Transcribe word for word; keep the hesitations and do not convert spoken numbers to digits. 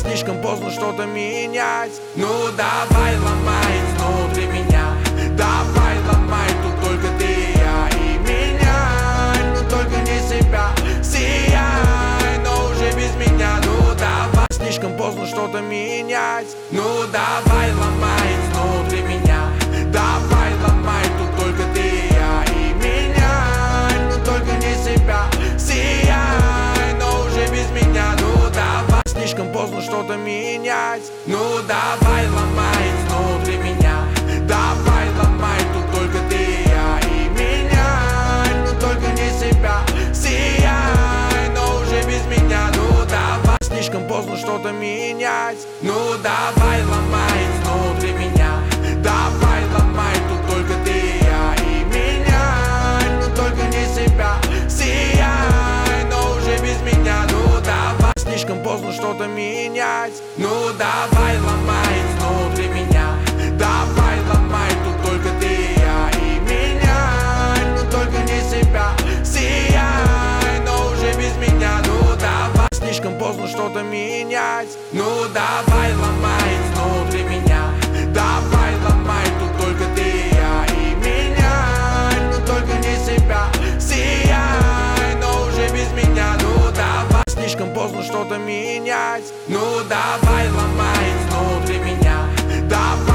слишком поздно что-то менять. Ну давай ломай внутри меня, давай ломай, тут только ты и я. И меняй, но только не себя. Сияй, но уже без меня. Ну давай, слишком поздно что-то менять. Ну давай ломай внутри меня, давай ломай, тут только ты и я. И меняй, но только не себя. Сияй, но уже без меня. Ну давай, слишком поздно что-то менять. Ну давай ломай внутри меня, давай ломай, тут только ты и я. И меняй, но только не себя. Сияй, но уже без меня. Ну давай, слишком поздно что-то менять. Ну давай ломай внутри меня, давай ломай, тут только ты и я. И меняй, но только не себя. Сияй, но уже без меня. Ну давай, слишком поздно что-то менять. Ну давай ломай внутри меня, давай ломай, тут только ты и я. И меняй, но только не себя. Сияй, но уже без меня. Ну давай, слишком поздно что-то менять. Ну давай ломай внутри меня, давай ломай, тут только ты и я. И меняй, но только не себя. Сияй, но уже без меня. Ну давай, слишком поздно что-то менять. Ну давай ломай внутри меня, давай